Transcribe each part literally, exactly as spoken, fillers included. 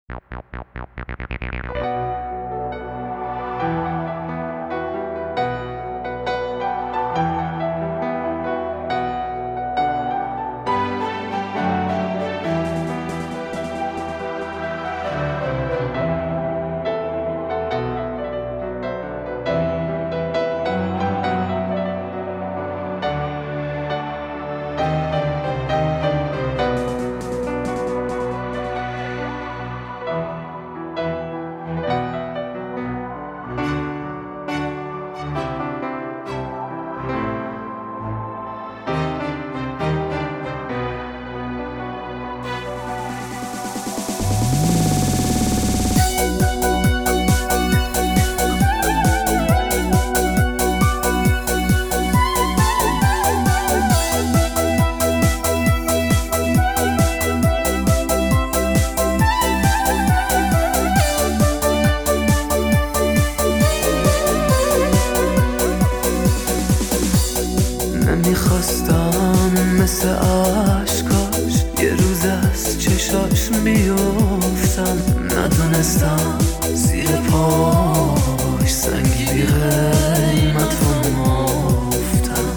نمیخواستم مثل عشقاش یه روز از چشاش بیفتم، ندونستم زیر پاش سنگی بی قیمت فروختم.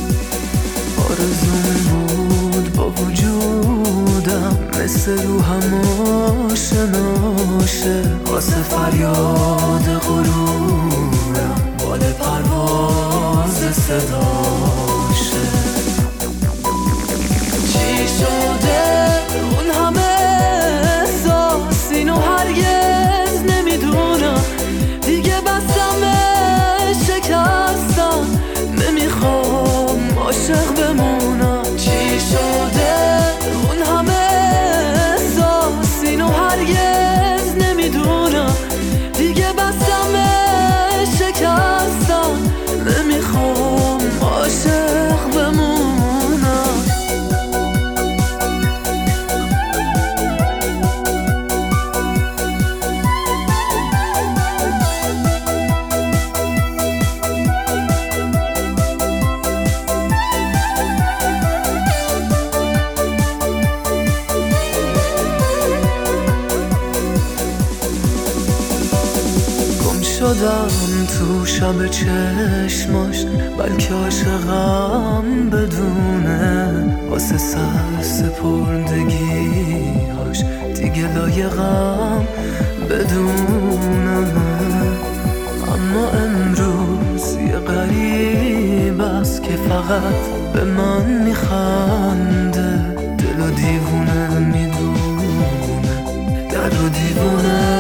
آرزوم بود با وجودم مثل روحم آشناشه، واسه فریاد غرورم بال پرواز صداشه. چی شده اون همه احساس، اینو هرگز نمیدونم، دیگه بستم شکستم، نمیخوام عاشق بمونم. چی شده اون همه احساس، اینو هرگز نمیدونم، دیگه بستم شکستم، نمیخوام عاشق بمونم. شدم تو شب چشماش، بلکه عاشقم بدونه، واسه سر سپردگیهاش دیگه لایقم بدونم. اما امروز یه غریب است که فقط به من میخنده، دل و دیوونه میدونه، در و دیوونه